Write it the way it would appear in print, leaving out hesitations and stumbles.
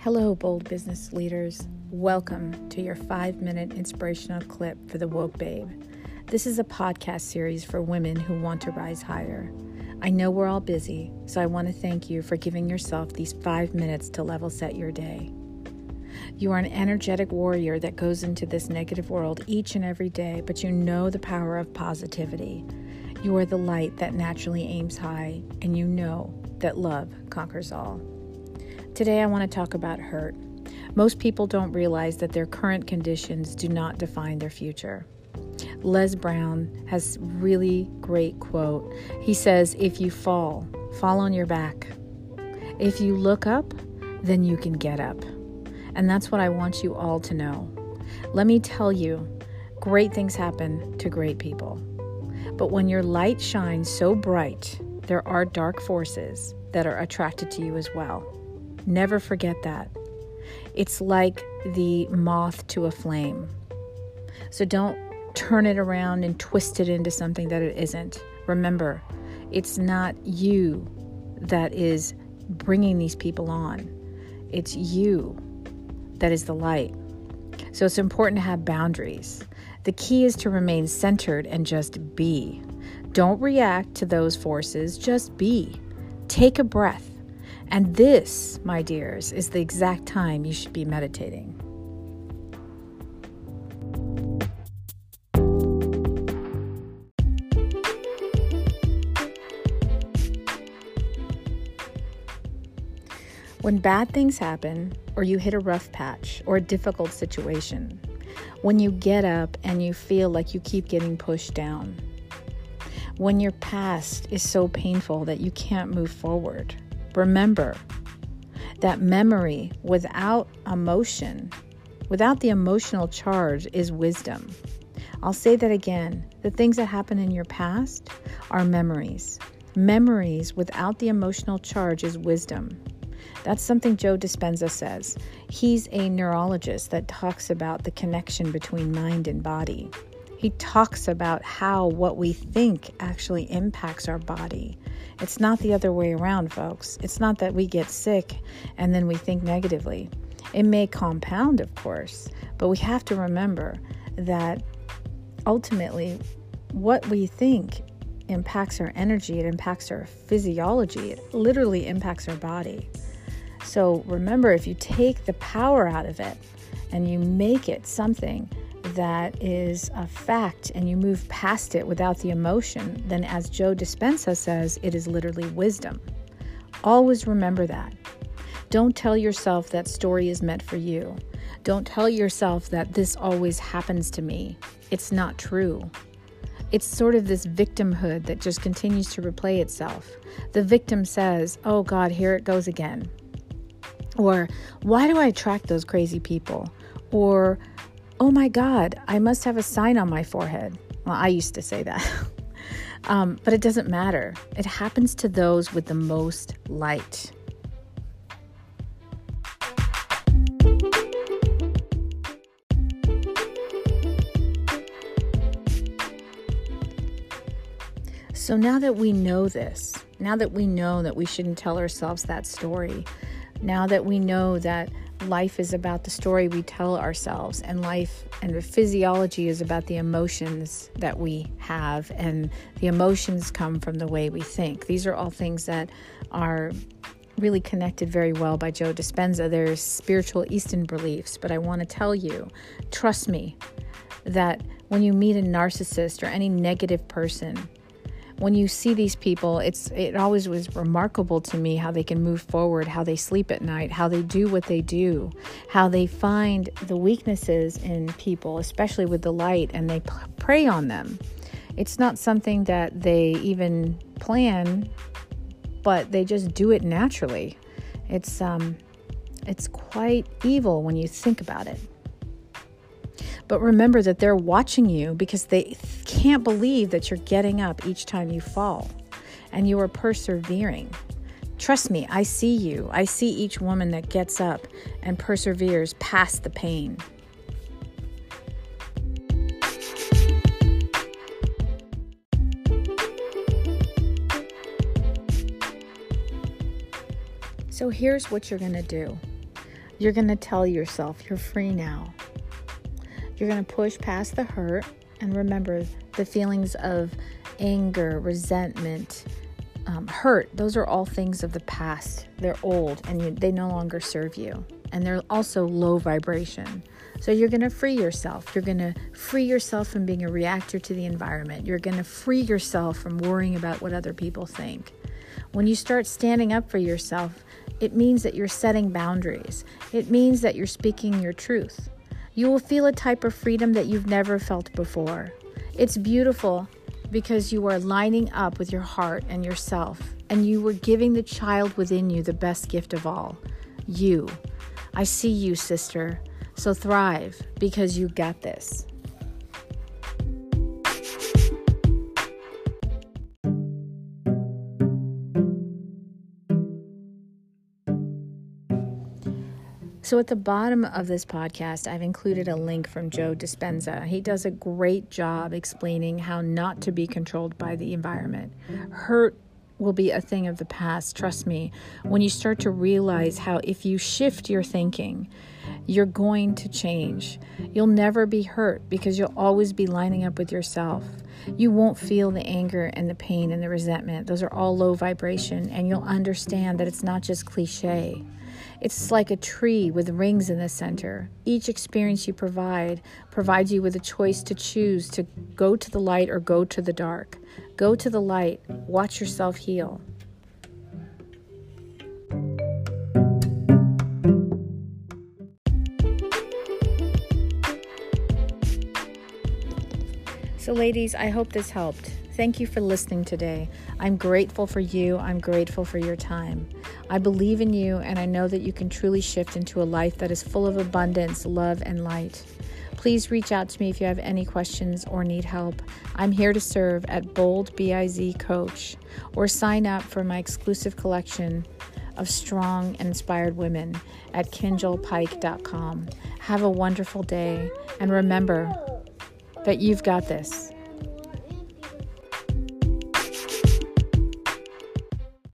Hello, bold business leaders. Welcome to your 5-minute inspirational clip for the Woke Babe. This is a podcast series for women who want to rise higher. I know we're all busy, so I want to thank you for giving yourself these 5 minutes to level set your day. You are an energetic warrior that goes into this negative world each and every day, but you know the power of positivity. You are the light that naturally aims high, and you know that love conquers all. Today I want to talk about hurt. Most people don't realize that their current conditions do not define their future. Les Brown has a really great quote. He says, if you fall on your back. If you look up, then you can get up. And that's what I want you all to know. Let me tell you, great things happen to great people. But when your light shines so bright, there are dark forces that are attracted to you as well. Never forget that. It's like the moth to a flame. So don't turn it around and twist it into something that it isn't. Remember, it's not you that is bringing these people on. It's you that is the light. So it's important to have boundaries. The key is to remain centered and just be. Don't react to those forces, just be. Take a breath. And this, my dears, is the exact time you should be meditating. When bad things happen, or you hit a rough patch, or a difficult situation, when you get up and you feel like you keep getting pushed down, when your past is so painful that you can't move forward, remember that memory without emotion, without the emotional charge, is wisdom. I'll say that again. The things that happen in your past are memories. Memories without the emotional charge is wisdom. That's something Joe Dispenza says. He's a neurologist that talks about the connection between mind and body. He talks about how what we think actually impacts our body. It's not the other way around, folks. It's not that we get sick and then we think negatively. It may compound, of course, but we have to remember that ultimately what we think impacts our energy, it impacts our physiology, it literally impacts our body. So remember, if you take the power out of it and you make it something that is a fact and you move past it without the emotion, then as Joe Dispenza says, it is literally wisdom. Always remember that. Don't tell yourself that story is meant for you. Don't tell yourself that this always happens to me. It's not true. It's sort of this victimhood that just continues to replay itself. The victim says, oh God, here it goes again. Or, why do I attract those crazy people? Or, oh my God, I must have a sign on my forehead. Well, I used to say that. But it doesn't matter. It happens to those with the most light. So now that we know this, now that we know that we shouldn't tell ourselves that story, now that we know that life is about the story we tell ourselves, and life and the physiology is about the emotions that we have, and the emotions come from the way we think. These are all things that are really connected very well by Joe Dispenza. There's spiritual Eastern beliefs, but I want to tell you, trust me, that when you meet a narcissist or any negative person, when you see these people, it always was remarkable to me how they can move forward, how they sleep at night, how they do what they do, how they find the weaknesses in people, especially with the light, and they prey on them. It's not something that they even plan, but they just do it naturally. It's quite evil when you think about it. But remember that they're watching you because they can't believe that you're getting up each time you fall and you are persevering. Trust me, I see you. I see each woman that gets up and perseveres past the pain. So here's what you're going to do. You're going to tell yourself you're free now. You're going to push past the hurt and remember the feelings of anger, resentment, hurt. Those are all things of the past. They're old and they no longer serve you. And they're also low vibration. So you're going to free yourself. You're going to free yourself from being a reactor to the environment. You're going to free yourself from worrying about what other people think. When you start standing up for yourself, it means that you're setting boundaries. It means that you're speaking your truth. You will feel a type of freedom that you've never felt before. It's beautiful because you are lining up with your heart and yourself, and you were giving the child within you the best gift of all, you. I see you, sister. So thrive because you got this. So at the bottom of this podcast, I've included a link from Joe Dispenza. He does a great job explaining how not to be controlled by the environment. Hurt will be a thing of the past, trust me, when you start to realize how if you shift your thinking, you're going to change. You'll never be hurt because you'll always be lining up with yourself. You won't feel the anger and the pain and the resentment. Those are all low vibration, and you'll understand that it's not just cliche. It's like a tree with rings in the center. Each experience you provides you with a choice to choose to go to the light or go to the dark. Go to the light. Watch yourself heal. So ladies, I hope this helped. Thank you for listening today. I'm grateful for you. I'm grateful for your time. I believe in you, and I know that you can truly shift into a life that is full of abundance, love, and light. Please reach out to me if you have any questions or need help. I'm here to serve at Bold BIZ Coach, or sign up for my exclusive collection of strong and inspired women at KinjalPike.com. Have a wonderful day, and remember that you've got this.